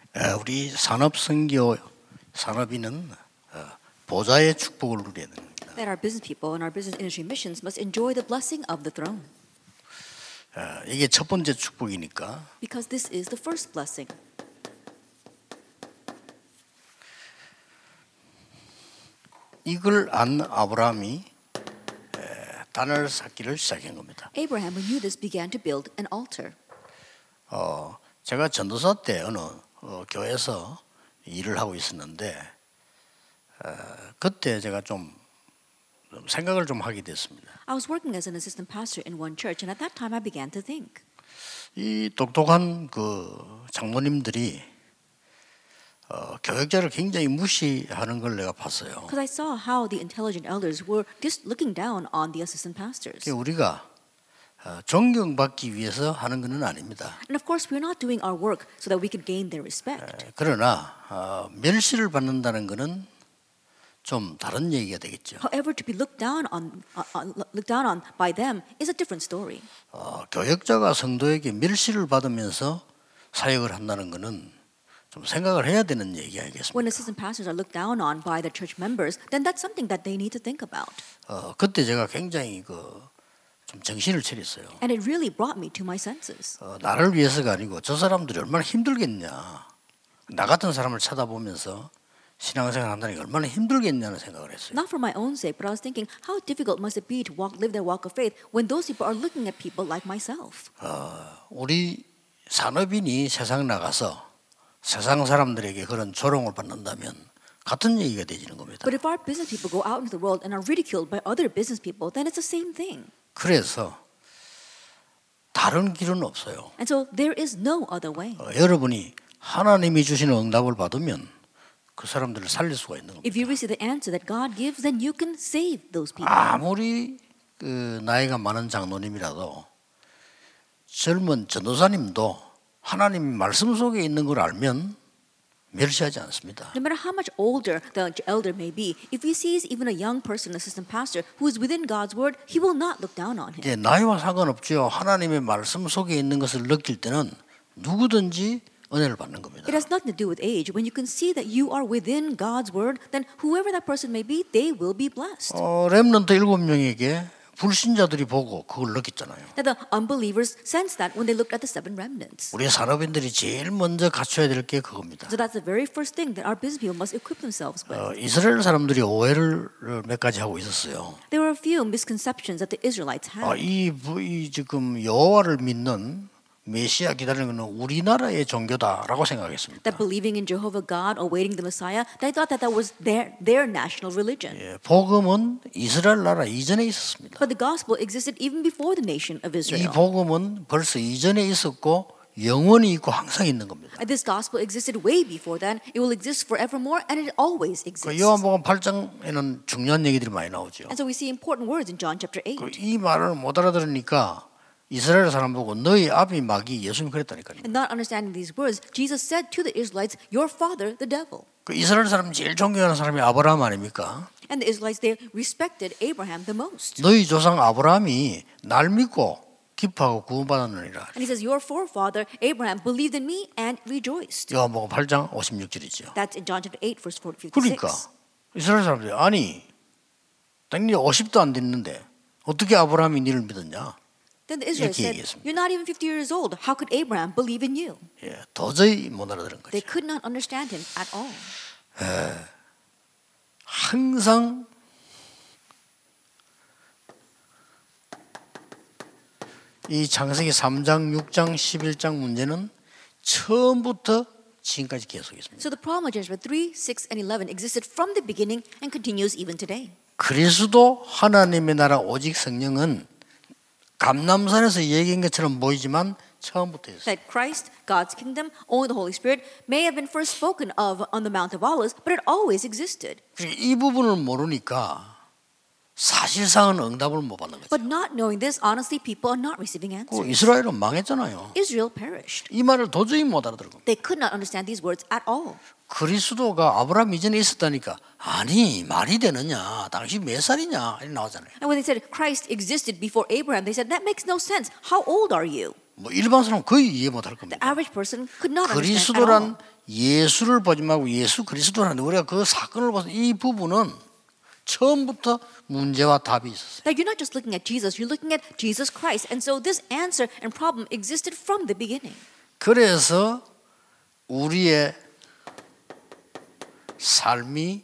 우리 산업선교 산업인은 보좌의 축복을 누려야 됩니다. That our business people and our business industry missions must enjoy the blessing of the throne. 이게 첫 번째 축복이니까 Because this is the first blessing. 이걸 안 아브라함이 단을 쌓기를 시작한 겁니다. Abraham, who knew this, began to build an altar. 제가 전도사 때 어느 교회에서 일을 하고 있었는데 그때 제가 좀 생각을 좀 하게 됐습니다. I was working as an assistant pastor in one church, and at that time I began to think. 이 똑똑한 그 장로님들이 교역자를 굉장히 무시하는 걸 내가 봤어요. Because I saw how the intelligent elders were just looking down on the assistant pastors. 우리가 존경받기 위해서 하는 것은 아닙니다. And of course, we're not doing our work so that we could gain their respect. 그러나 멸시를 받는다는 것은 좀 다른 얘기가 되겠죠. However, to be looked down on by them is a different story. 교역자가 성도에게 멸시를 받으면서 사역을 한다는 것은 좀 생각을 해야 되는 얘기 아니겠습니까? When assistant pastors are looked down on by the church members, then that's something that they need to think about. 그때 제가 굉장히 좀 정신을 차렸어요. And it really brought me to my senses. 나를 위해서가 아니고 저 사람들이 얼마나 힘들겠냐. 나 같은 사람을 쳐다보면서 신앙생활 한다는 게 얼마나 힘들겠냐는 생각을 했어요. Not for my own sake, but I was thinking, how difficult must it be to live their walk of faith when those people are looking at people like myself? 우리 산업인이 세상 나가서 세상 사람들에게 그런 조롱을 받는다면 같은 얘기가 되지는 겁니다. But if our business people go out into the world and are ridiculed by other business people, then it's the same thing. 그래서 다른 길은 없어요. And so there is no other way. 여러분이 하나님이 주시는 응답을 받으면 그 사람들을 살릴 수가 있는 겁니다. If you receive the answer that God gives, then you can save those people. 아무리 나이가 많은 장로님이라도 젊은 전도사님도 하나님 말씀 속에 있는 걸 알면 멸시하지 않습니다. No matter how much older the elder may be, if he sees even a young person, assistant pastor, who is within God's word, he will not look down on him. 이제 나이와 상관없죠. 하나님의 말씀 속에 있는 것을 느낄 때는 누구든지 은혜를 받는 겁니다. It has nothing to do with age. When you can see that you are within God's word, then whoever that person may be, they will be blessed. 렘넌트 7명에게 불신자들이 보고 그걸 느꼈잖아요. Now the unbelievers sensed that when they looked at the seven remnants. 우리 산업인들이 제일 먼저 갖춰야 될 게 그겁니다. So that's the very first thing that our business people must equip themselves with. 이스라엘 사람들이 오해를 몇 가지 하고 있었어요. There were a few misconceptions that the Israelites had. 이 지금 여호와를 믿는 메시아 기다리는 것은 우리나라의 종교다라고 생각했습니다. That believing in Jehovah God, awaiting the Messiah, they thought that that was their national religion. 복음은 이스라엘 나라 이전에 있었습니다. But the gospel existed even before the nation of 이 Israel. 복음은 벌써 이전에 있었고 영원히 있고 항상 있는 겁니다. This gospel existed way before then. It will exist forevermore, and it always exists. 요한복음 8장에는 중요한 얘기들이 많이 나오죠. And so we see important words in John chapter 8. 이 말을 못 알아들으니까 이스라엘 사람 보고 너희 아비 마귀 예수님 그랬다니까요. And not understanding these words, Jesus said to the Israelites, "Your father, the devil." 그 이스라엘 사람 제일 존경하는 사람이 아브라함 아닙니까? And the Israelites, they respected Abraham the most. 너희 조상 아브라함이 날 믿고 기뻐하고 구원받았느니라. And he says, "Your forefather Abraham believed in me and rejoiced." 요한복음 8장 56절이죠. That's in John chapter 8, verse 56. 그러니까 이스라엘 사람들이 아니 당연히 50도 안 됐는데 어떻게 아브라함이 니를 믿었냐? Then the Israelites said, "You're not even 50 years old. How could Abraham believe in you?" 도저히 못 알아들은 거죠. They could not understand him at all. 항상 이 창세기 3장, 6장, 11장 문제는 처음부터 지금까지 계속 있습니다. So the problem of Genesis 3, 6, and 11 existed from the beginning and continues even today. 그리스도 하나님의 나라 오직 성령은 감람산에서 얘기한 것처럼 보이지만 처음부터 있어요. That Christ, God's kingdom, only the Holy Spirit may have been first spoken of on the Mount of Olives, but it always existed. 이 부분을 모르니까 사실상은 응답을 못 받는 거죠. But not knowing this, honestly, people are not receiving answers. 이스라엘은 망했잖아요. Israel perished. 이 말을 도저히 못 알아들고. They could not understand these words at all. 그리스도가 아브라함 이전에 있었다니까 아니 말이 되느냐 당신 몇 살이냐 이렇게 나오잖아요. And when they said Christ existed before Abraham, they said that makes no sense. How old are you? 뭐 일반 사람은 거의 이해 못할 겁니다. The average person could not understand at 그리스도란 all. 예수를 보지 말고 예수 그리스도라는데 우리가 그 사건을 봐서 이 부분은 처음부터 문제와 답이 있었어요. That you're not just looking at Jesus, you're looking at Jesus Christ. And so this answer and problem existed from the beginning. 그래서 우리의 삶이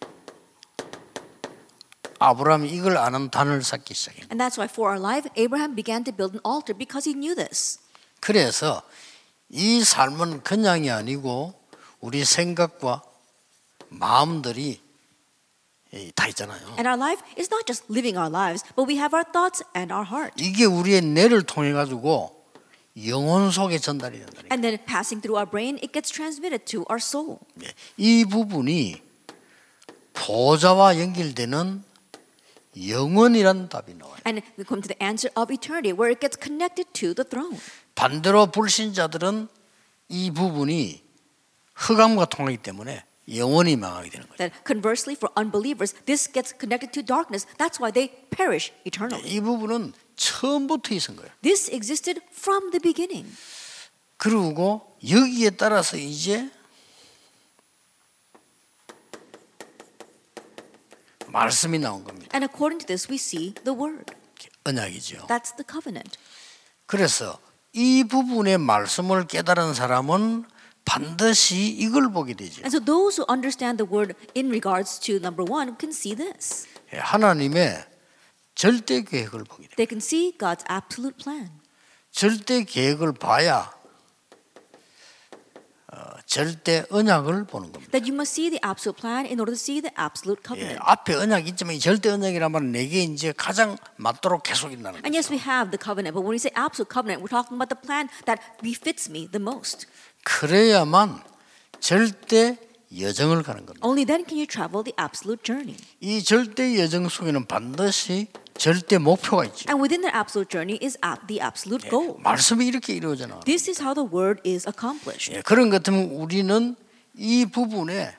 아브라함이 이걸 아는 단을 쌓기 시작해요. And that's why for our life, Abraham began to build an altar because he knew this. 그래서 이 삶은 그냥이 아니고 우리 생각과 마음들이 다 있잖아요. And our life is not just living our lives, but we have our thoughts and our heart. 이게 우리의 뇌를 통해 가지고 영혼 속에 전달이 된다. And then passing through our brain, it gets transmitted to our soul. 이 부분이 보좌와 연결되는 영원이란 답이 나와요. And we come to the answer of eternity, where it gets connected to the throne. 반대로 불신자들은 이 부분이 흑암과 통하기 때문에 영원히 망하게 되는 거예요. That conversely, for unbelievers, this gets connected to darkness. That's why they perish eternally. 이 부분은 처음부터 있은 거예요. This existed from the beginning. 그리고 여기에 따라서 이제 말씀이 나온 겁니다. And according to this, we see the word. 언약이죠. That's the covenant. 그래서 이 부분의 말씀을 깨달은 사람은 반드시 이걸 보게 되죠. And so those who understand the word in regards to number one can see this. 하나님의 절대 계획을 보게 돼요. They can see God's absolute plan. 절대 계획을 봐야 절대 언약을 보는 겁니다. That you must see the absolute plan in order to see the absolute covenant. 앞에 언약이 있지만 이 절대 언약이란 말은 내게 이제 가장 맞도록 계속 있다는 And yes, 거죠. we have the covenant, but when we say absolute covenant, we're talking about the plan that befits me the most. 그래야만 절대 여정을 가는 겁니다. Only then can you travel the absolute journey. 이 절대 여정 속에는 반드시 절대 목표가 있죠. And within the absolute journey is the absolute goal. 말씀이 이렇게 이루어져 나가요. This is how the word is accomplished. 그런 것 같으면 우리는 이 부분에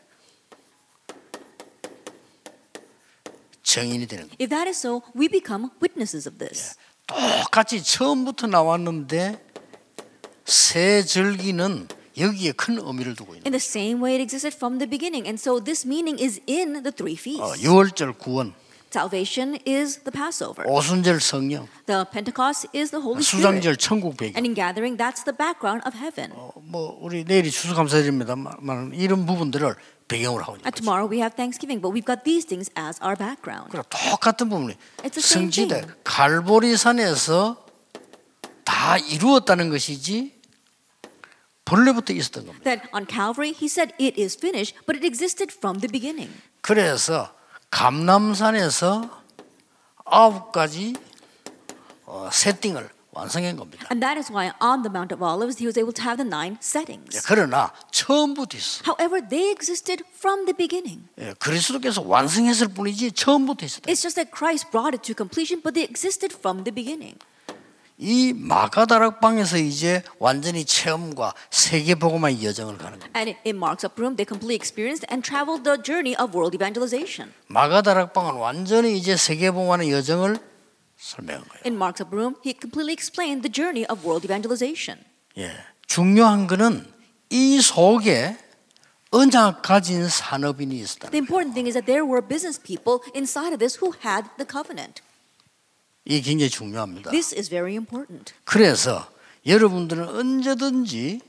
증인이 되는 거예요. If that is so, we become witnesses of this. 똑같이 처음부터 나왔는데 새 절기는 여기에 큰 의미를 두고 있는 In the same way it existed from the beginning. And so this meaning is in the three feasts. 유월절 구원, Salvation is the Passover. 오순절 성령, The Pentecost is the Holy Spirit. 수장절 천국 배경. And in gathering, that's the background of heaven. 뭐 우리 내일이 추수감사절입니다만 이런 부분들을 배경으로 하고 있는 And 거죠. tomorrow we have Thanksgiving, but we've got these things as our background. 그럼 똑같은 부분이 It's the same 성지대 thing. 갈보리산에서 다 이루었다는 것이지 본래부터 있었던 겁니다. That on Calvary, he said it is finished, but it existed from the beginning. 그래서 감람산에서 9가지 세팅을 완성한 겁니다. And that is why on the Mount of Olives, he was able to have the 9 settings. 그러나 처음부터 있어. However, they existed from the beginning. 그리스도께서 완성했을 뿐이지 처음부터 있었다. It's just that Christ brought it to completion, but they existed from the beginning. 이 마가다락방에서 이제 완전히 체험과 세계복음화의 여정을 가는 겁니다. And in Mark's upper room, they completely experienced and traveled the journey of world evangelization. 마가다락방은 완전히 이제 세계복음화의 여정을 설명한 거예요. In Mark's upper room, he completely explained the journey of world evangelization. 중요한 거는 이 속에 언약 가진 산업인이 있었다. The important thing is that there were business people inside of this who had the covenant. 이게 굉장히 중요합니다. This is very important. 그래서 여러분들은 언제든지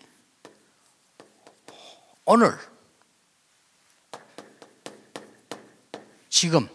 오늘 지금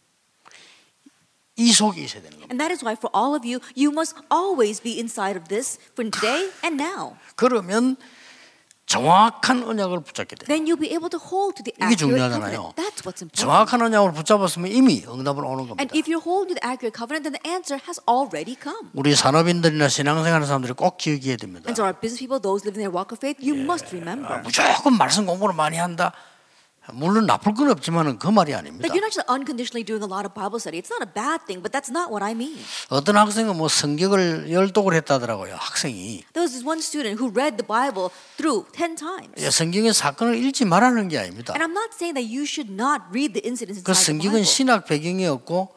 이 속에 있어야 되는 겁니다. And that is why for all of you, you must always be inside of this from today and now. 그러면 정확한 언약을 붙잡게 돼요. Then you'll be able to hold to the 이게 accurate 중요하잖아요. covenant. That's what's important. 정확한 언약을 붙잡았으면 이미 응답은 오는 겁니다. And if you're holding to the accurate covenant, then the answer has already come. 우리 산업인들이나 신앙생활하는 사람들이 꼭 기억해야 됩니다. And so our business people, those living their walk of faith, you must remember. 무조건 말씀 공부를 많이 한다. 물론 나쁠 건 없지만은 그 말이 아닙니다. Like you're not just unconditionally doing a lot of Bible study. It's not a bad thing, but that's not what I mean. 어떤 학생은 뭐 성경을 10독을 했다더라고요. 학생이. There was this one student who read the Bible through 10 times. 성경의 사건을 읽지 말라는 게 아닙니다. And I'm not saying that you should not read the incidents 그 inside the 성경은 Bible. 신학 배경이 없고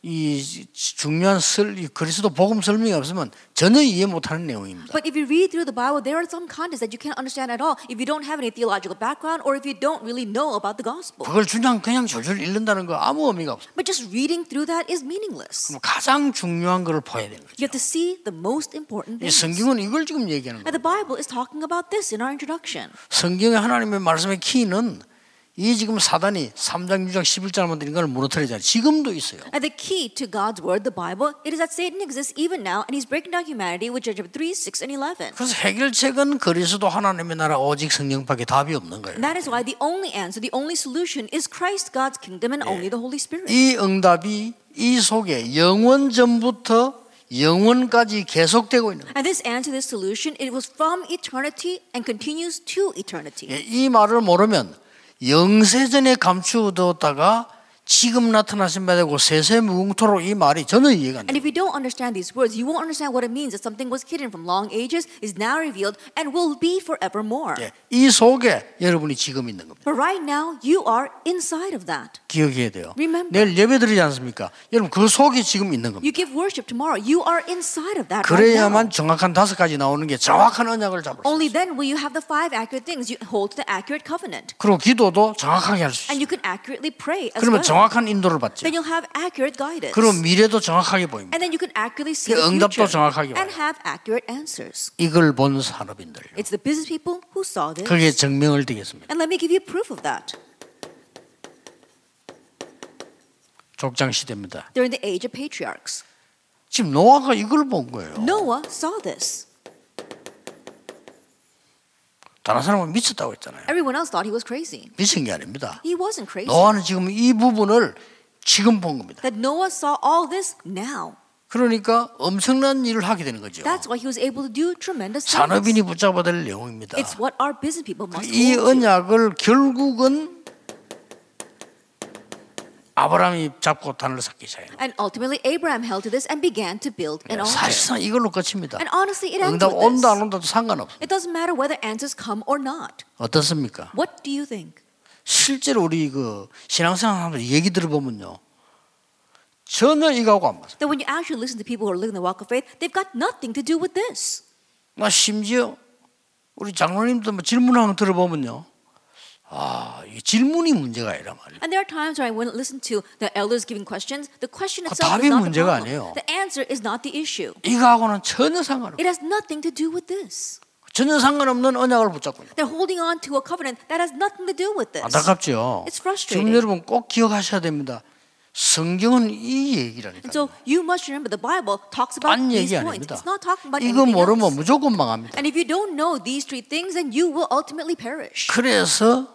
이 중요한 이 그리스도 복음 설명이 없으면 전혀 이해 못하는 내용입니다. But if you read through the Bible, there are some contexts that you can't understand at all if you don't have any theological background or if you don't really know about the gospel. 그걸 그냥 줄줄 읽는다는 거 아무 의미가 없어요. But just reading through that is meaningless. 그럼 가장 중요한 것을 봐야 되는 거죠. You have to see the most important 이 things. 성경은 이걸 지금 얘기하는 And 거예요. the Bible is talking about this in our introduction. 성경의 하나님의 말씀의 키는 이 지금 사단이 3장, 6장, 11장 만드는 걸 무너뜨리잖아요. 지금도 있어요. And the key to God's word, the Bible, it is that Satan exists even now and he's breaking down humanity with Judges 3, 6, and 11. 그래서 해결책은 그리스도 하나님의 나라 오직 성령밖에 답이 없는 거예요. And that is why the only answer, the only solution is Christ, God's kingdom, and only the Holy Spirit. 이 응답이 이 속에 영원 전부터 영원까지 계속되고 있는 거예요. And this answer, this solution, it was from eternity and continues to eternity. 이 말을 모르면 영세전에 감추어뒀다가 지금 나타나신 바 되고 세세무궁토록 이 말이 전혀 이해가 안 And 돼요. if you don't understand these words, you won't understand what it means that something was hidden from long ages, is now revealed, and will be forevermore. 이 속에 여러분이 지금 있는 겁니다. But right now, you are inside of that. 기억해야 돼요. Remember. 내일 예배 드리지 않습니까? 여러분 그 속에 지금 있는 겁니다. You give worship tomorrow. You are inside of that right now. 그래야만 정확한 5가지 나오는 게 정확한 언약을 잡을 수 Only 있어요. then will you have the 5 accurate things. You hold to the accurate covenant. 그리고 기도도 정확하게 할 수 And 있어요. you can accurately pray as 그러면 well. 정확한 인도를 받죠. Then you'll have accurate guidance. 그리고 미래도 정확하게 보입니다. And then you can accurately see 그 the 응답도 future 정확하게 and 와요. have accurate answers. 이걸 본 산업인들. It's the business people who saw this. 그게 증명을 드리겠습니다. And let me give you proof of that. 족장 시대입니다. They're in the age of patriarchs. 지금 노아가 이걸 본 거예요. Noah saw this. 다른 사람은 미쳤다고 했잖아요. Everyone else thought he was crazy. 미친 게 아닙니다. He wasn't crazy. 노아는 지금 이 부분을 지금 본 겁니다. That Noah saw all this now. 그러니까 엄청난 일을 하게 되는 거죠. That's why he was able to do tremendous things. 산업인이 붙잡아야 될 내용입니다. It's what our business people must 이 hold to. 언약을 결국은 아브라함이 잡고 단을 쌓기 시작해요. And ultimately Abraham held to this and began to build an altar. 사실상 이걸로 끝입니다. And honestly, it ends 응답 with this. 온다 안 온다도 상관없어요. It doesn't matter whether answers come or not. 어떻습니까? What do you think? 실제로 우리 그 신앙생활 사람들 얘기 들어보면요, 전혀 이거하고 안 맞아요. That when you actually listen to people who are living the walk of faith, they've got nothing to do with this. 나 심지어 우리 장로님도 뭐 질문하는 거 들어보면요, 이 질문이 문제가 아니란 말이에요. And there are times where I wouldn't listen to the elders giving questions. The question 그 itself 답이 is not the 문제가 problem. 아니에요. The answer is not the issue. 이거하고는 전혀 상관없어요. It has nothing to do with this. 전혀 상관없는 언약을 붙잡고 있는. They're holding on to a covenant that has nothing to do with this. 안타깝죠. It's frustrating. 지금 여러분 꼭 기억하셔야 됩니다. 성경은 이 얘기라니까요. And so you must remember the Bible talks about 딴 these 얘기 points. 아닙니다. It's not talking about 이거 anything 모르면 else. 무조건 망합니다. And if you don't know these 3 things, then you will ultimately perish. 그래서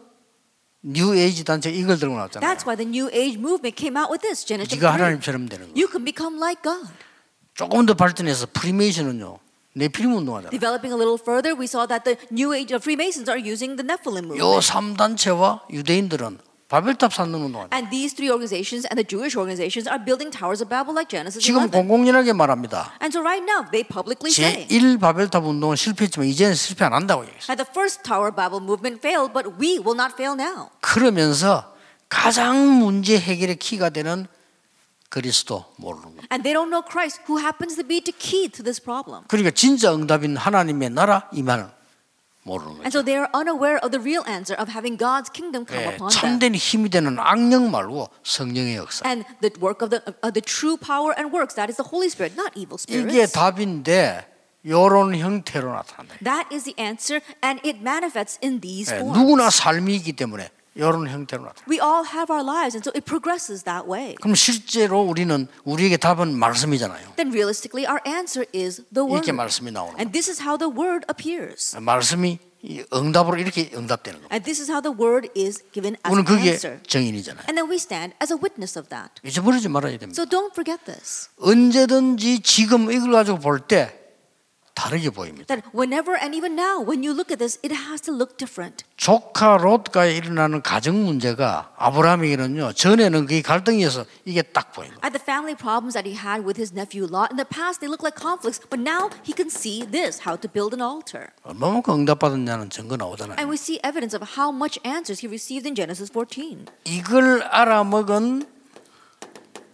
뉴 에이지 단체 이걸 들고 나왔잖아요. That's why the New Age movement came out with this. Genesis 네가 3. 하나님처럼 되는 거. You can become like God. 조금 더 발전해서 프리메이션은요, 네피림 운동하잖아요. Developing a little further, we saw that the New Age of Freemasons are using the Nephilim 요 movement. 3단체와 유대인들은 바벨탑 쌓는 운동하죠. And these 3 organizations and the Jewish organizations are building towers of Babel like Genesis 지금 11. 공공연하게 말합니다. And so right now, they publicly say 제1 바벨탑 운동은 실패했지만 이제는 실패 안 한다고 얘기했어요. that the first Tower of Babel movement failed, but we will not fail now. 그러면서 가장 문제 해결의 키가 되는 그리스도 모르는 겁니다. And they don't know Christ, who happens to be the key to this problem. 그러니까 진짜 응답인 하나님의 나라 임하는 모르는 And 거죠. so they are unaware of the real answer of having God's kingdom come upon them. 참된 힘이 되는 악령 말고 성령의 역사. And the work of the true power and works, that is the Holy Spirit, not evil 이게 spirits. 답인데 이런 형태로 나타난다. That is the answer, and it manifests in these forms. 누구나 삶이 있기 때문에 이런 형태로 나타난다. We all have our lives, and so it progresses that way. 그럼 실제로 우리에게 답은 말씀이잖아요. Then realistically, our answer is the Word. 이렇게 말씀이 나오는 거예요. And this is how the Word appears. 말씀이 이 응답으로 이렇게 응답되는 겁니다. And this is how the Word is given as 우리는 an 그게 answer. 정인이잖아요. And then we stand as a witness of that. 잊어버리지 말아야 됩니다. So don't forget this. 언제든지 지금 이걸 가지고 볼 때 다르게 보입니다. That whenever and even now, when you look at this, it has to look different. 조카 롯과에 일어나는 가정 문제가 아브라함에게는요, 전에는 그게 갈등이어서 이게 딱 보입니다. At the family problems that he had with his nephew Lot, in the past they looked like conflicts, but now he can see this, how to build an altar. 얼마만큼 응답받았냐는 증거 나오잖아요. And we see evidence of how much answers he received in Genesis 14. 이걸 알아먹은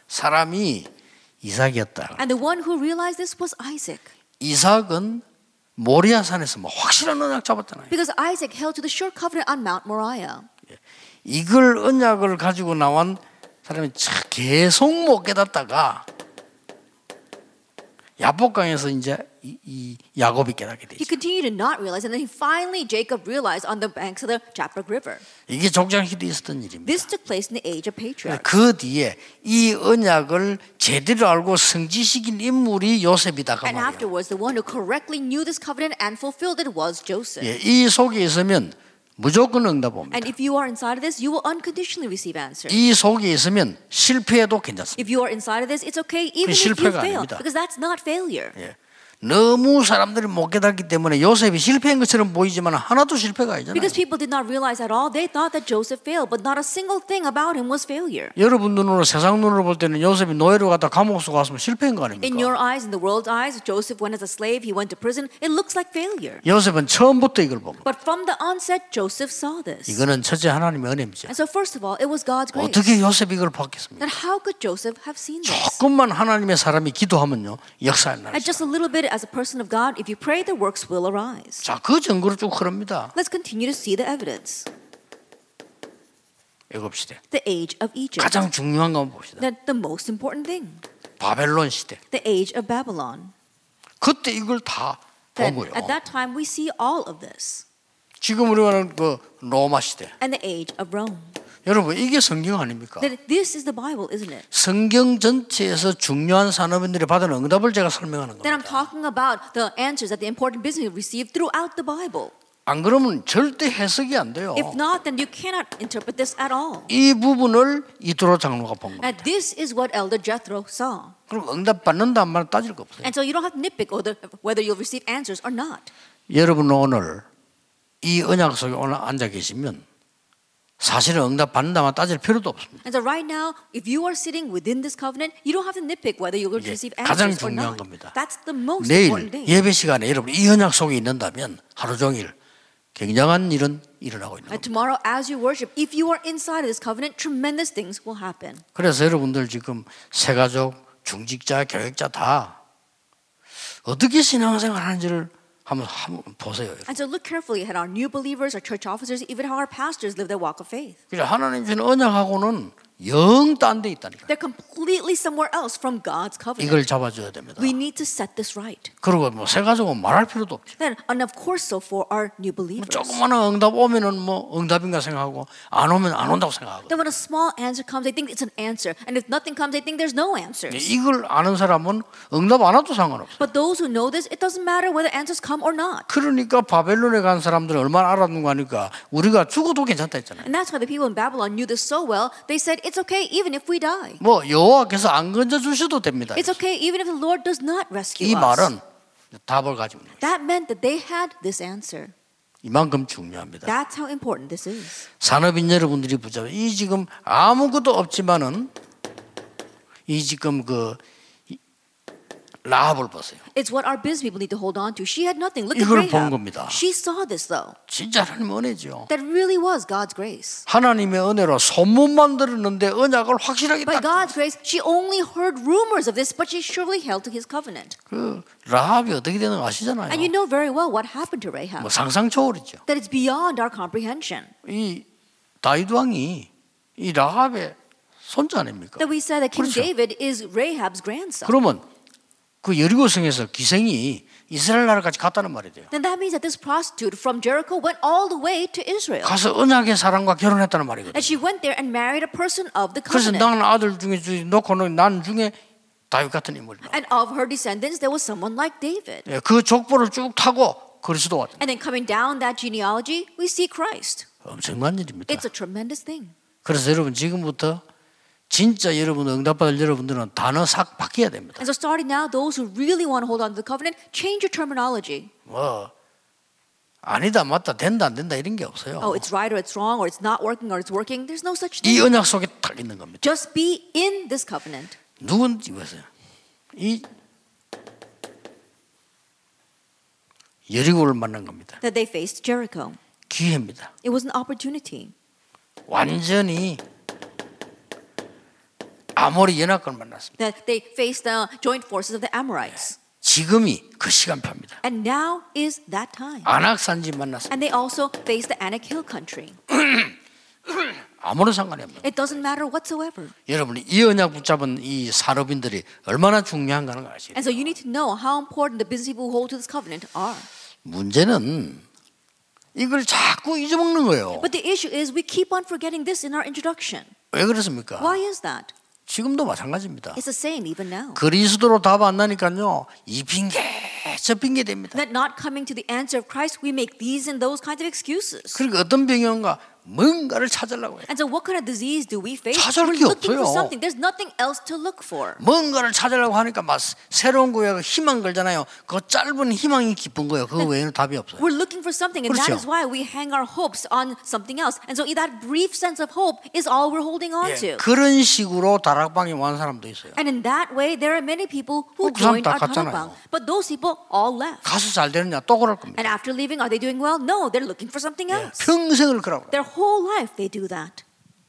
사람이 이삭이었다. And the one who realized this was Isaac. 이삭은 모리아산에서 뭐 확실한 언약 잡았잖아요. Because Isaac held to the sure covenant on Mount Moriah. 이걸 언약을 가지고 나온 사람이 계속 못 깨닫다가 야복강에서 이제 이 야곱이 깨닫게 He 되죠. continued to not realize, and then finally Jacob realized on the banks of the Jabbok River. 이게 족장 시대에 있었던 일입니다. This took place in the age of patriarchs. 그 뒤에 이 언약을 제대로 알고 성지시킨 인물이 요셉이다 그 And 말이에요. afterwards, the one who correctly knew this covenant and fulfilled it was Joseph. 예, 이 속에 있으면 무조건 응답 옵니다. And if you are inside of this, you will unconditionally receive answers. 이 속에 있으면 실패해도 괜찮습니다. If you are inside of this, it's okay even if you 실패가 fail, 아닙니다. because that's not failure. 예. 너무 사람들이 못 깨닫기 때문에 요셉이 실패한 것처럼 보이지만 하나도 실패가 아니잖아요. Because people did not realize at all, they thought that Joseph failed, but not a single thing about him was failure. 여러분 눈으로 세상 눈으로 볼 때는 요셉이 노예로 갔다 감옥 속 갔으면 실패한 거 아닙니까? In your eyes, in the world's eyes, Joseph went as a slave, he went to prison. It looks like failure. 요셉은 처음부터 이걸 보고 But from the onset, Joseph saw this. 이거는 첫째 하나님의 은혜입니다. And so first of all, it was God's grace. 어떻게 요셉이 이걸 봤겠습니까? Then how could Joseph have seen this? 조금만 하나님의 사람이 기도하면요 역사에 And 나죠. just a little bit as a person of God, if you pray, the works will arise. 자, 그 증거로 쭉 흐릅니다. Let's continue to see the evidence. 애굽 시대 The age of Egypt. 가장 중요한 거 봅시다. The most important thing. 바벨론 시대 The age of Babylon. 그때 이걸 다 본 Then 거예요. at that time we see all of this. 지금 우리가 하는 그 로마 시대. And the age of Rome. 여러분 이게 성경 아닙니까? That this is the Bible, isn't it? 성경 전체에서 중요한 산업인들이 받은 응답을 제가 설명하는 Then I'm 겁니다. talking about the answers that the important business received throughout the Bible. 안 그러면 절대 해석이 안 돼요. If not, then you cannot interpret this at all. 이 부분을 이도로 장로가 본 겁니다. And this is what Elder Jethro saw. 그럼 응답 받는다 안 받는다 따질 거 없어요. And so you don't have to nitpick whether you'll receive answers or not. 여러분 오늘 이 언약 속에 오늘 앉아 계시면 사실은 응답 받는다만 따질 필요도 없습니다. And so right now, if you are sitting within this covenant, you don't have to nitpick whether you'll receive 가장 answers or 중요한 not. 겁니다. That's the most 내일 important thing. 예배 시간에 여러분 이 언약 속에 있는다면 하루 종일 굉장한 일은 일어나고 있는 And 겁니다. tomorrow, as you worship, if you are inside of this covenant, tremendous things will happen. 그래서 여러분들 지금 새가족, 중직자, 교육자 다 어떻게 신앙생활 하는지를 한번 보세요. 여러분. And so look carefully at our new believers, our church officers, even how our pastors live their walk of faith. 그래서 하나님 주신 언약하고는 영 딴 데 있다니까. They're completely somewhere else from God's covenant. 이걸 잡아줘야 됩니다. We need to set this right. 그리고 뭐 새가족은 말할 필요도 없죠. Then, and of course, so for our new believers. 조그마한 응답 오면은 뭐 응답인가 생각하고 안 오면 안 온다고 생각하고. Then when a small answer comes, they think it's an answer. And if nothing comes, they think there's no answers. 이걸 아는 사람은 응답 안 와도 상관없어요. But those who know this, it doesn't matter whether answers come or not. 그러니까 바벨론에 간 사람들은 얼마나 알았는가 하니까 우리가 죽어도 괜찮다 했잖아요. And that's why the people in Babylon knew this so well. They said, it's okay even if we die. 뭐 여호와께서 안 건져 주셔도 됩니다. It's okay even if the Lord does not rescue 이 us. 말은 답을 가지고 있는 거예요. That meant that they had this answer. 이만큼 중요합니다. That's how important this is. 산업인 여러분들이 보자. 이 지금 아무것도 없지만은 이 지금 그 라합을 보세요. It's what our business people need to hold on to. She had nothing. Look at 이걸 본 Rahab. 겁니다. She saw this though. 진짜 하나님의 은혜죠. That really was God's grace. 하나님의 은혜로 소문만 들었는데 언약을 확실하게 By 딱. God's grace, she only heard rumors of this, but she surely held to His covenant. 그 라합이 어떻게 되는 거 아시잖아요. And you know very well what happened to Rahab. 뭐 상상 초월이죠. That it's beyond our comprehension. 이 다윗 왕이 이 라합의 손자 아닙니까? That we said that King 그렇죠. David is Rahab's grandson. 그러면 그 여리고성에서 기생이 이스라엘 나라까지 갔다는 말이 돼요. Then that means that this prostitute from Jericho went all the way to Israel. 가서 언약의 사람과 결혼했다는 말이거든요. And she went there and married a person of the 그래서 covenant. 나는 아들 중에 놓고는 난 중에 다윗 같은 인물이다. And of her descendants, there was someone like David. 예, 그 족보를 쭉 타고 그리스도 왔다. And then coming down that genealogy, we see Christ. 엄청난 일입니다. It's a tremendous thing. 그래서 여러분 지금부터 진짜 여러분 응답받을 여러분들은 단어 싹 바뀌어야 됩니다. And so starting now, those who really want to hold on to the covenant, change your terminology. 뭐 아니다 맞다 된다 안 된다 이런 게 없어요. Oh, it's right or it's wrong or it's not working or it's working. There's no such 이 thing. 언약 속에 딱 있는 겁니다. Just be in this covenant. 누군지 보세요. 이 여리고를 만난 겁니다. That they faced Jericho. 기회입니다. It was an opportunity. 완전히 아모리 연합군을 만났습니다. That they faced the joint forces of the Amorites. 지금이 그 시간표입니다. And now is that time. 안악산지 만났습니다. And they also faced the Anak Hill country. 아무런 상관이 없는. It doesn't matter whatsoever. 여러분이 이 언약 붙잡은 이 산업인들이 얼마나 중요한가는 걸 아시죠? And so you need to know how important the business people who hold to this covenant are. 문제는 이걸 자꾸 잊어먹는 거예요. But the issue is we keep on forgetting this in our introduction. 왜 그렇습니까? Why is that? 지금도 마찬가지입니다. It's the same even now. 그리스도로 답 안 나니까요. 이 핑계 저 핑계 됩니다. That not coming to the answer of Christ, we make these and those kinds of excuses. 그러니까 어떤 병이 온가 뭔가를 찾으려고 해요. And so what kind of disease do we face? 찾을 We're 게 looking for 없어요. something. There's nothing else to look for. 뭔가를 찾으려고 하니까 막 새로운 구약에 희망 걸잖아요. 그 짧은 희망이 기쁜 거예요. 그거 외에는 답이 없어요. We're looking for something, and that 그렇죠. is why we hang our hopes on something else. And so that brief sense of hope is all we're holding on 예, to. 그런 식으로 다락방에 온 사람도 있어요. And in that way, there are many people who 그 사람 joined 다 our 갔잖아요. Tarabang. But those people all left. 가서 잘 되느냐 또 그럴 겁니다. And after leaving, are they doing well? No, they're looking for something else. 평생을 그러고 Their whole life they do that.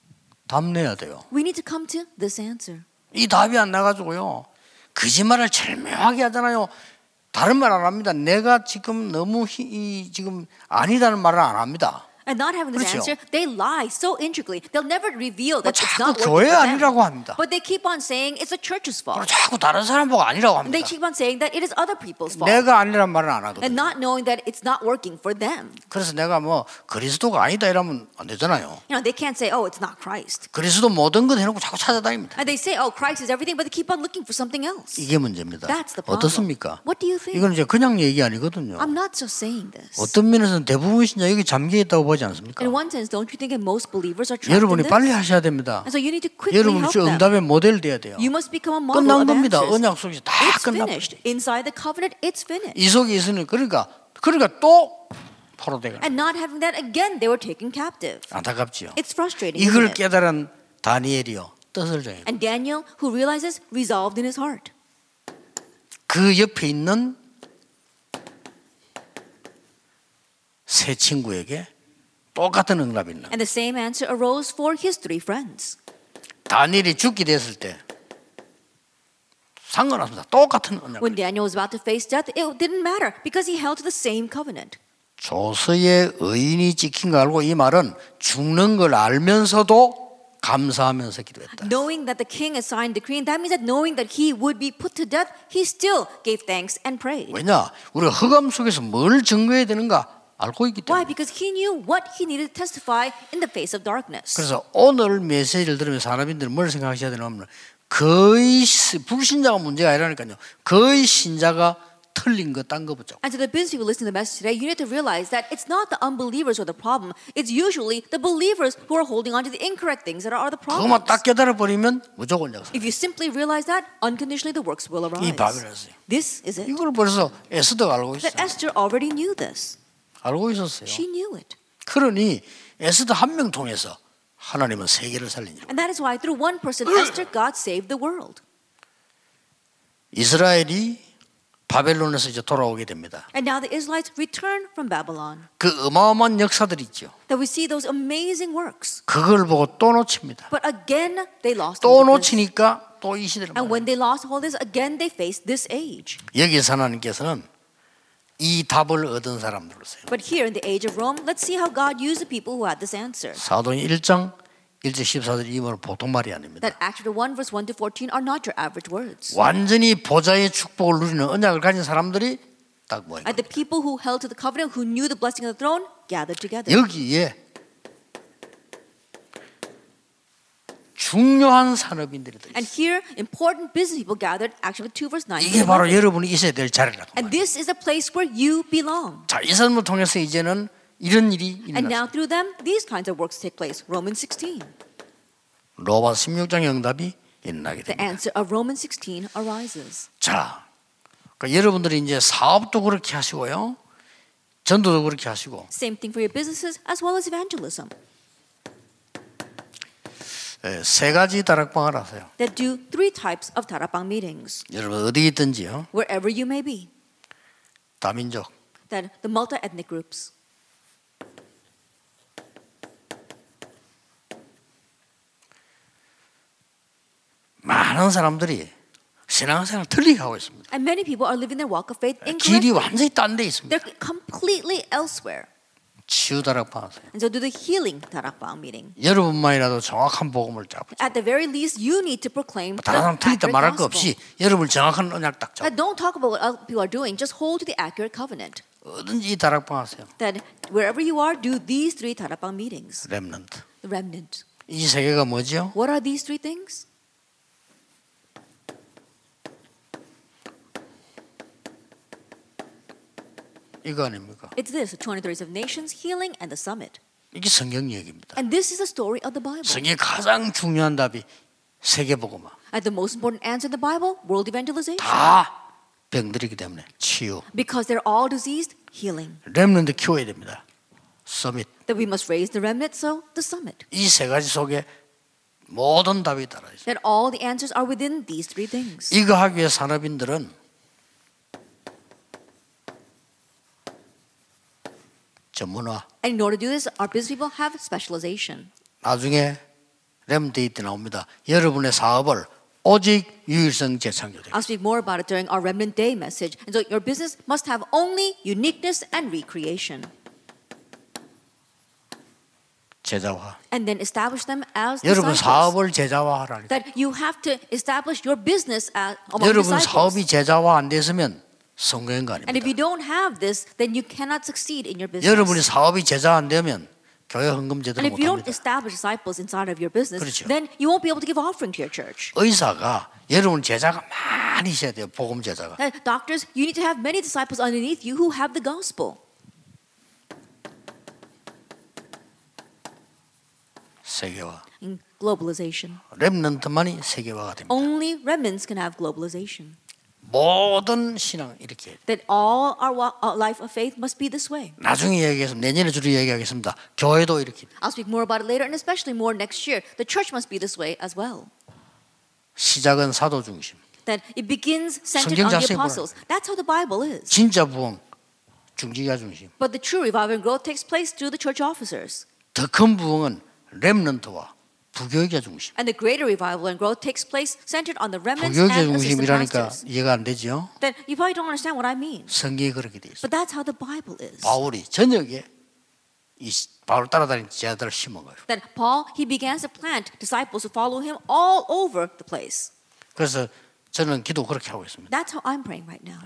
답 내야 돼요. We need to come to this answer. 이 답이 안 나가지고요. 거짓말을 절묘하게 하잖아요. 다른 말 안 합니다. 내가 지금 너무 지금 아니다는 말을 안 합니다. And not having this 그렇죠. answer, they lie so intricately. They'll never reveal that it's 자꾸 not working 교회 for them. 아니라고 합니다. But they keep on saying it's the church's 그리고 fault. 자꾸 다른 사람 보고 아니라고 And they 합니다. keep on saying that it is other people's fault. 내가 아니란 말은 안 하거든요. And not knowing that it's not working for them. 그래서 내가 뭐 그리스도가 아니다 이러면 안 되잖아요. You know, they can't say, oh, it's not Christ. 그리스도 모든 것 해놓고 자꾸 찾아다닙니다. And they say, oh, Christ is everything, but they keep on looking for something else. 이게 문제입니다. That's the problem. 어떻습니까? What do you think? 이건 이제 그냥 얘기 아니거든요. I'm not just saying this. 어떤 면에서는 대부분 신자 여기 잠겨 있다고 보지 않습니까? In one sense, don't you think that most believers are trapped in 여러분이 this? 빨리 하셔야 됩니다. And so you need to quickly 여러분 help 저 them. 응답의 모델 돼야 돼요. You must become a model 끝난 of 겁니다. answers. 언약 속에서 다 It's 끝났어요. finished. Inside the covenant, it's finished. 이 속에 있으니 그러니까 또 포로돼가. And not having that, again, they were taken captive. 안타깝지요. It's frustrating. 이걸 Isn't it? 깨달은 다니엘이요 뜻을 정해요. And Daniel, who realizes, resolved in his heart. 그 옆에 있는 세 친구에게 똑같은 응답이 있는. And the same answer arose for his three friends. 다니엘이 죽게 됐을 때 상관없습니다. 똑같은 언약. When Daniel was about to face death, it didn't matter because he held to the same covenant. 조서의 의인이 지킨 거 알고 이 말은 죽는 걸 알면서도 감사하면서 기도했다. Knowing that the king had signed the decree, and that means that knowing that he would be put to death, he still gave thanks and prayed. 왜냐? 우리가 흑암 속에서 뭘 증거해야 되는가 알고 있기 Why? 때문에. Because he knew what he needed to testify in the face of darkness. 그래서 오늘 메시지를 들으면서 사람들은 뭘 생각하셔야 되냐면 거의 불신자가 문제가 아니라니까요. 거의 신자가 틀린 거 딴 거 붙잡고. And to the business people listening to the message today, you need to realize that it's not the unbelievers who are the problem. It's usually the believers who are holding on to the incorrect things that are the problems. 그것만 딱 깨달아 버리면 무조건 약속. If you simply realize that, unconditionally the works will arise. 이 바벨이었어요. This is it. 이걸 벌써 에스더가 알고 That 있어요. Esther already knew this. 알고 있었어요. She knew it. 그러니 에스더 한 명 통해서 하나님은 세계를 살린 일. And that is why through one person, Esther, God saved the world. 이스라엘이 바벨론에서 이제 돌아오게 됩니다. And now the Israelites return from Babylon. 그 어마어마한 역사들이 있죠. That we see those amazing works. 그걸 보고 또 놓칩니다. But again, they lost 또 hold of this. 놓치니까 또 이 시대를 And when 말해요. they lost hold of this, again they faced this age. 여기서 하나님께서는 이 답을 얻은 사람들로서요. But here in the age of Rome, let's see how God used the people who had this answer. 사도행 1장 1절 14절 이 말은 보통 말이 아닙니다. That Acts 1 verse 1 to 14 are not your average words. 완전히 보좌의 축복을 누리는 언약을 가진 사람들이 딱 모인 And the 겁니다. people who held to the covenant, who knew the blessing of the throne, gathered together. 여기에 중요한 산업인들이 들어있어요. And here, important business people gathered, Acts 2 verse 9 이게 to 바로 11. 여러분이 있어야 될 자리라고 And 말이에요. this is a place where you belong. 자, 이 사람을 통해서 이제는 이런 일이 And now 일어났어요. through them, these kinds of works take place. Romans 16. 로마 16장의 응답이 일어나게 The 됩니다. answer of Romans 16 arises. 자, 그러니까 여러분들이 이제 사업도 그렇게 하시고요, 전도도 그렇게 하시고, Same thing for your businesses as well as evangelism. 세 가지 다락방을 하세요. That do three types of tarapang meetings. 여러분 어디 있든지요, Wherever you may be. 다민족, That the multi-ethnic groups. 많은 사람들이 신앙생활 틀리게 하고 있습니다. And many people are living their walk of faith 길이 incorrectly. 완전히 딴 데 있습니다. They're completely elsewhere. 치유 다락방 하세요. And so do the healing 다락방 meeting. 여러분만이라도 정확한 복음을 잡으죠. At the very least, you need to proclaim the 다른 사람 틀리다 accurate 말할 거 gospel. 없이 여러분 정확한 언약 딱 잡고 That don't talk about what other people are doing. Just hold to the accurate covenant. 어든지 이 다락방 하세요. That wherever you are, do these three 다락방 meetings. 렘넌트. The remnant. 이 세 개가 뭐죠? What are these three things? 이거 아닙니까? It's this: the 23 of nations, healing, and the summit. 이게 성경 얘기입니다. And this is the story of the Bible. 성경의 가장 중요한 답이 세계복음화. And the most important answer in the Bible, world evangelization. 다 병들이기 때문에 치유. Because they're all diseased, healing. 렘넌트 키워야 됩니다. 서밋. That we must raise the remnant, so the summit. 이 세 가지 속에 모든 답이 따라 있어요. That all the answers are within these three things. 이거 하기 위해 산업인들은 전문화. And in order to do this, our business people have specialization. 나중에 렘데이 때 나옵니다. 여러분의 사업을 오직 유일성 재창조돼. I'll speak more about it during our Remnant Day message. And so your business must have only uniqueness and recreation. 제자화. And then establish them as 여러분 disciples. 사업을 제자화하라니까. That you have to establish your business as among 여러분 disciples. 사업이 제자화 안 됐으면 성공한 거 And if you 아닙니다. don't have this, then you cannot succeed in your business. 여러분이 사업이 제자 안 되면 교회 헌금 And 제대로 if you don't 못합니다. establish disciples inside of your business, 그렇죠. then you won't be able to give offering to your church. 의사가 여러분 제자가 많이 있어야 돼요. 복음 제자가. Doctors, you need to have many disciples underneath you who have the gospel. 세계화. In globalization. 렘넌트만이 세계화가 됩니다. Only remnants can have globalization. 모든 신앙 이렇게. That all our life of faith must be this way. 나중에 얘기하겠습니다. 내년에 주로 얘기하겠습니다. 교회도 이렇게. I'll speak more about it later, and especially more next year. The church must be this way as well. 시작은 사도 중심. That it begins centered 성경 on the 자체에 apostles. That's how the Bible is. 진짜 부흥 중지자 중심. But the true revival and growth takes place through the church officers. 더 큰 부흥은 렘넌트와 부교육자 중심. And the greater revival and growth takes place centered on the remnants 부교육자 and assistant 중심이라니까 pastors. 이해가 안 되죠? Then you probably don't understand what I mean. 성경이 그렇게 돼 있어요. But that's how the Bible is. 바울이 저녁에 이 바울 따라다니는 제자들을 심은 거예요. That Paul, he began to plant disciples who follow him all over the place. 그래서 저는 기도 그렇게 하고 있습니다. That's how I'm praying right now.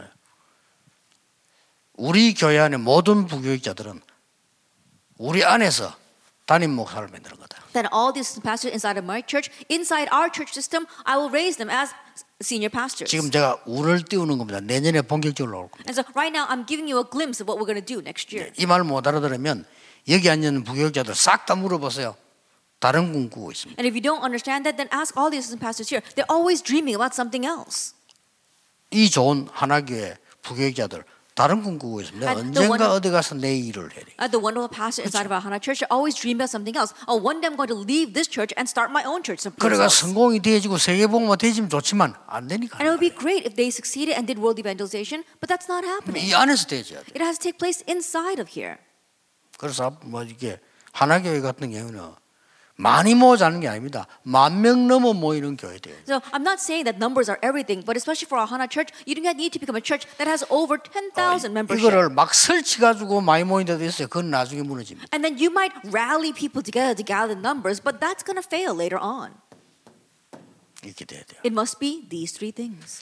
우리 교회 안에 모든 부교육자들은 우리 안에서 담임 목사를 만드는 거다. That all these pastors inside of my church, inside our church system, I will raise them as senior pastors. 지금 제가 운을 띄우는 겁니다. 내년에 본격적으로 나올 겁니다. And so right now I'm giving you a glimpse of what we're going to do next year. 이 말 못 알아들으면 여기 앉는 부교육자들 싹 다 물어보세요. 다른 꿈 꾸고 있습니다. And if you don't understand that, then ask all the assistant pastors here. They're always dreaming about something else. 이 좋은 하나교회 부교육자들 다른 꿈 꾸고 있습니다. 언젠가 어디 가서 내 일을 해야 돼. The wonderful pastor inside of our Hana church, they always dream about something else. Oh, one day I'm going to leave this church and start my own church. 그래가 성공이 되어지고 세계복음화 되지면 좋지만 안 되니까. And it would be great if they succeeded and did world evangelization, but that's not happening. 이 안에서 되어져야 돼. It has to take place inside of here. 그래서 뭐 이게 하나교회 같은 경우는 많이 모자는 게 아닙니다. 10,000명 넘어 모이는 교회 돼요. So I'm not saying that numbers are everything, but especially for our Hana church, you do not need to become a church that has over 10,000 membership. 이거를 막 설치 가지고 많이 모인 데도 있어요. 그건 나중에 무너집니다. And then you might rally people together to gather numbers, but that's going to fail later on. 이렇게 돼야 돼요. It must be these three things.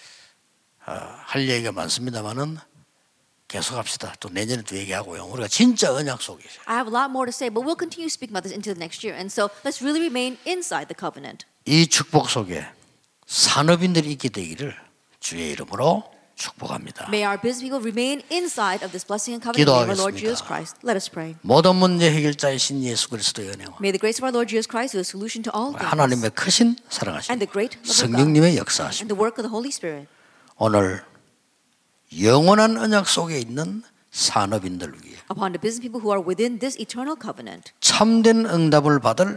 할 얘기가 많습니다만은 계속합시다. 또 내년에 또 얘기하고요. 우리가 진짜 언약 속에 있어요. I have a lot more to say, but we'll continue speaking about this into the next year. And so let's really remain inside the covenant. 이 축복 속에 산업인들이 있게 되기를 주의 이름으로 축복합니다. May our business people remain inside of this blessing and covenant of our Lord Jesus Christ. Let us pray. 모든 문제 해결자이신 예수 그리스도의 은혜와 May the grace of our Lord Jesus Christ, who is the solution to all things, 하나님의 크신 사랑하심 and the great love of God, 성령님의 역사하심 and the work of the Holy Spirit, 오늘 영원한 언약 속에 있는 산업인들 위해 upon the business people who are within this eternal covenant, 참된 응답을 받을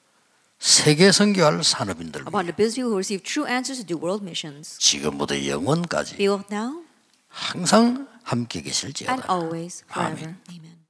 세계 선교할 산업인들 upon 위해 the business people who receive true answers to do world missions, 지금부터 영원까지 be both now 항상 함께 and 계실지어다. always, 아멘. forever. Amen.